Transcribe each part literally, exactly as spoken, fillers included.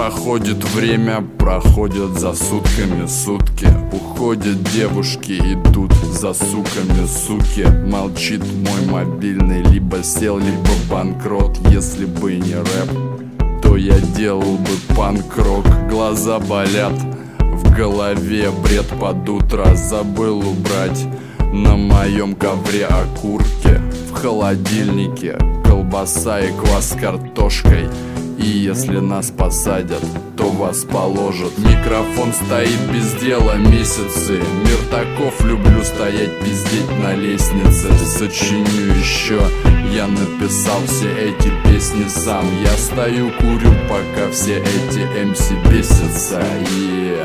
Проходит время, проходят за сутками сутки. Уходят девушки, идут за суками суки. Молчит мой мобильный, либо сел, либо банкрот. Если бы не рэп, то я делал бы панк-рок. Глаза болят, в голове бред под утро. Забыл убрать на моем ковре окурки. В холодильнике колбаса и квас с картошкой. И если нас посадят, то вас положат. Микрофон стоит без дела месяцы. Мир таков, люблю стоять пиздеть на лестнице. Сочиню еще, я написал все эти песни сам. Я стою, курю, пока все эти эм си бесятся. Yeah.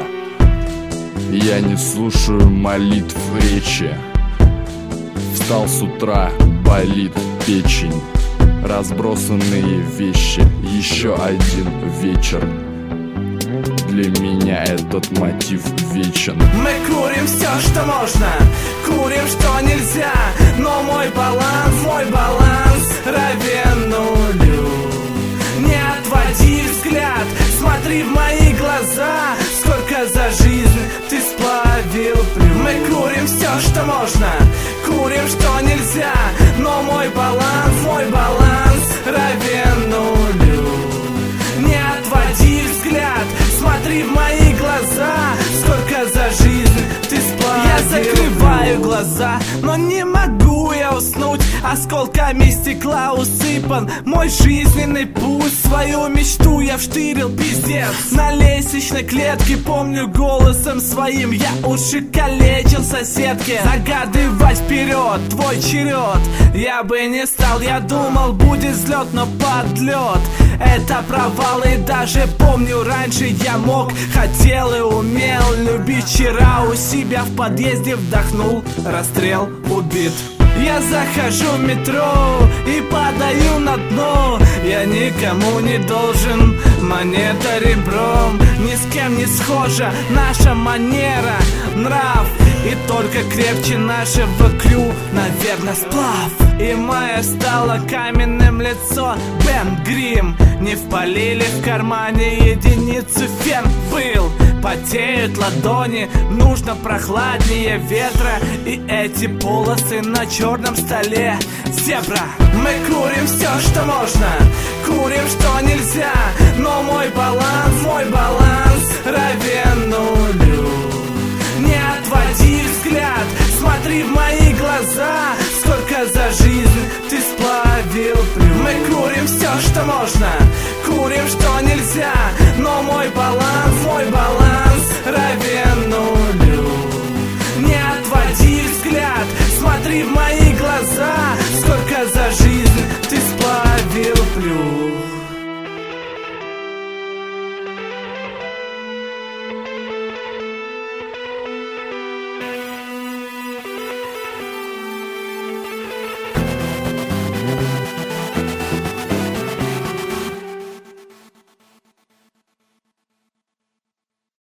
Я не слушаю молитв речи. Встал с утра, болит печень. Разбросанные вещи, еще один вечер. Для меня этот мотив вечен. Мы курим все, что можно, курим, что нельзя. Но мой баланс, мой баланс равен нулю. Не отводи взгляд, смотри в мои глаза. Сколько за жизнь ты сплавил плюс. Мы курим все, что можно, курим, что нельзя. Но мой баланс, мой баланс равен нулю. Не отводи взгляд, смотри в мои глаза. Сколько за жизнь ты сплавил. Я закрываю глаза, но не могу я уснуть. Осколками стекла усыпан мой жизненный путь. Свою мечту я вштырил, пиздец. На лестничной клетке, помню голосом своим я уши калечил соседке. Загадывать вперед, твой черед я бы не стал. Я думал, будет взлет, но подлет это провал. И даже помню, раньше я мог, хотел и умел любить. Вчера у себя в подъезде вдохнул расстрел, убит. Я захожу в метро и падаю на дно. Я никому не должен, монета ребром. Ни с кем не схожа наша манера, нрав. И только крепче нашего крю, наверное, сплав. И моя стала каменным лицо, Бен Грим. Не впалили в кармане единицу, фен был. Потеют ладони, нужно прохладнее ветра. И эти полосы на черном столе, зебра. Мы курим все, что можно, курим, что нельзя. Но мой баланс, мой баланс равен нулю. Не отводи взгляд, смотри в мои глаза. Сколько за жизнь ты сплавил плюс. Мы курим все, что можно, курим, что нельзя. Но мой баланс, мой баланс равен нулю. Не отводи взгляд, смотри в мои